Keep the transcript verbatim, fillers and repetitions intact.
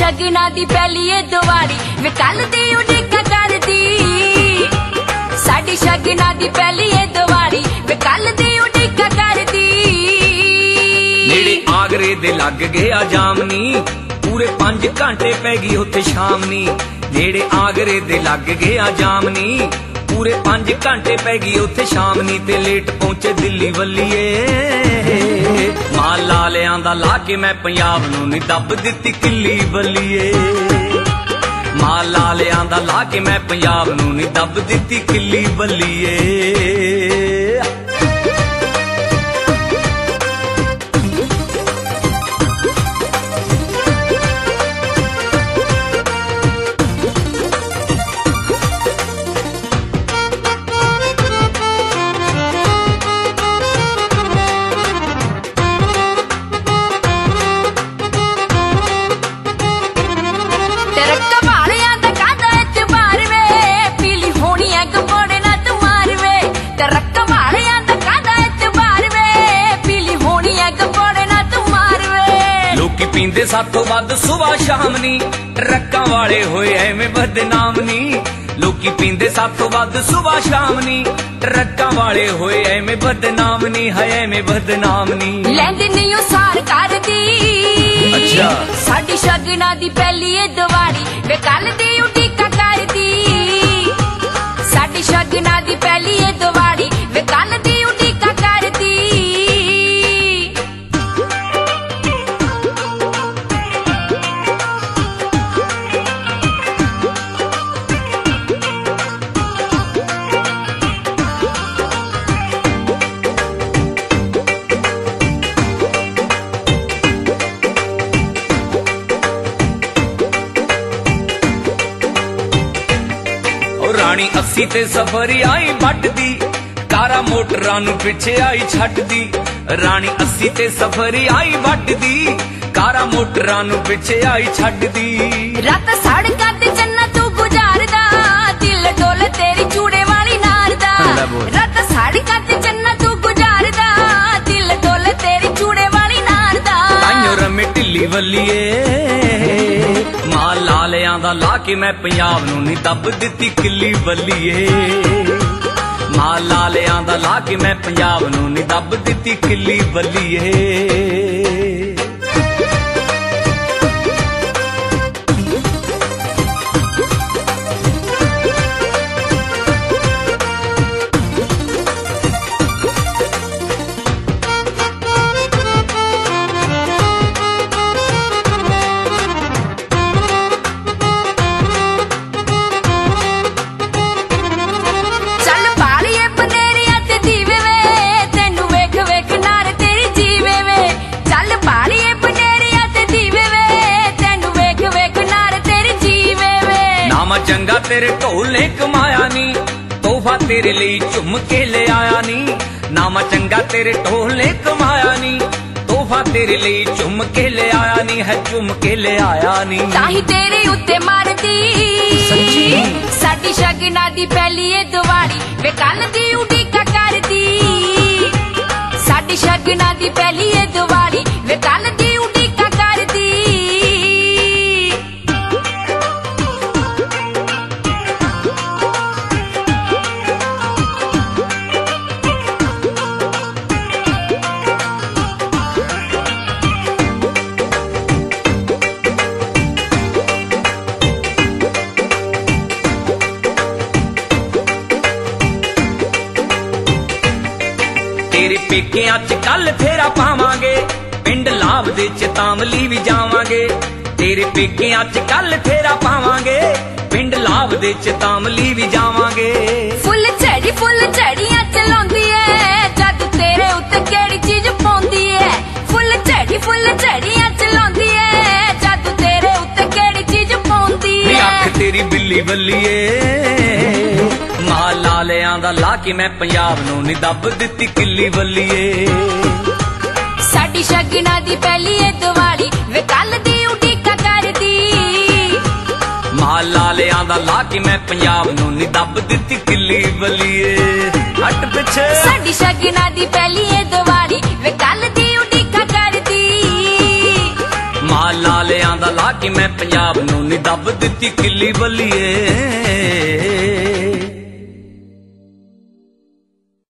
शगना दी पहली ए दिवाली वे कल दी उड़ीका करदी। साडी शगना दी पहली ए दिवाली वे कल दी उड़ीका करदी। नेड़े आगरे दे लग गया जामनी पूरे पांच घंटे पै गई उत्थे शामनी। नेड़े आगरे दे लग गया जामनी पूरे पांच घंटे पै गई उत्थे शामनी। ते लेट पहुंचे दिल्ली वल्लीए माल लालियां दा ला के मैं पंजाब नूं नी दब दित्ती किल्ली वल्लीए। माल लालियां दा ला के मैं पंजाब नूं नी दब दित्ती किल्ली वल्लीए। पींदे साथों वध सुबह शामनी ट्रक्कां वाले होए एवें बदनाम नी। लोकी पींदे साथों वध सुबह शामनी ट्रक्कां वाले होए एवें बदनाम नी। है एवें बदनाम नी लैंदी नी ओ सार करदी। अच्छा साडी शगना दी पहली ए दिवाली वे कल दी उड़ीका करदी। साडी शगना दी पहली ए दिवाली वे कल दी उड़ीका करदी। रानी अस्सी ते सफरी आई बटदी कारा मोटरां नूं पिछे आई छड्डदी। रानी अस्सी ते सफरी आई बटदी कारा मोटरां नूं पिछे आई छड्डदी। रात सड़कां ते चन्ना तू गुजारदा दिल डोल तेरी चूड़े वाली नार दा। रात सड़कां ते चन्ना तू गुजारदा दिल डोल तेरी चूड़े वाली नार दा। ताइयों रमे ढिल्ली वल्लीए माल लालियां दा ला के मैं पंजाब नूं नी दब दित्ती किल्ली वल्लीए। माल लालियां दा ला के मैं पंजाब नूं नी दब दित्ती किल्ली वल्लीए। चंगा तेरे ढोले कमाया नी तोहफा तेरे लिए झुम के ले आया नी। नामा चंगा तेरे ढोले कमाया नी तोहफा तेरे लिए झुम के ले आया नी। है झुम के ले आया नी ताही तेरे उत्ते मारदी। साडी शगना दी पहली ए दिवाली वे कल दी उड़ीका करदी। साडी शगना दी पहली ए दिवाली वे कल दी उड़ीका करदी। तेरे पेकियां च कल फेरा पावांगे पिंड लाभ दे च तामली भी जावांगे। तेरे पेकियां च कल फेरा पावांगे पिंड लाभ दे च तामली भी जावांगे। फुल झड़ी फुल झड़ियां चलाउंदी ऐ जद तेरे उत्ते केड़ी चीज पौंदी ऐ। फुल झड़ी फुल झड़ियां चलाउंदी ऐ जद तेरे उत्ते केड़ी चीज पौंदी ऐ। अख तेरी बिल्ली वल्लीए माल लालियां दा ला के मैं पंजाब नूं नी दब दित्ती किल्ली वल्लीए। साडी शगना दी पहली ए दिवाली वे कल दी उड़ीका करदी। माल लालियां दा ला के मैं पंजाब नूं नी दब दित्ती किल्ली वल्लीए। हट पिछे साडी शगना दी पहली ए दिवाली वे कल दी उड़ीका करदी। माल लालियां दा ला के ਮੈਂ ਪੰਜਾਬ ਨੂੰ ਨੀ ਦੱਬ ਦਿੱਤੀ ਕਿੱਲੀ ਬੱਲੀਏ।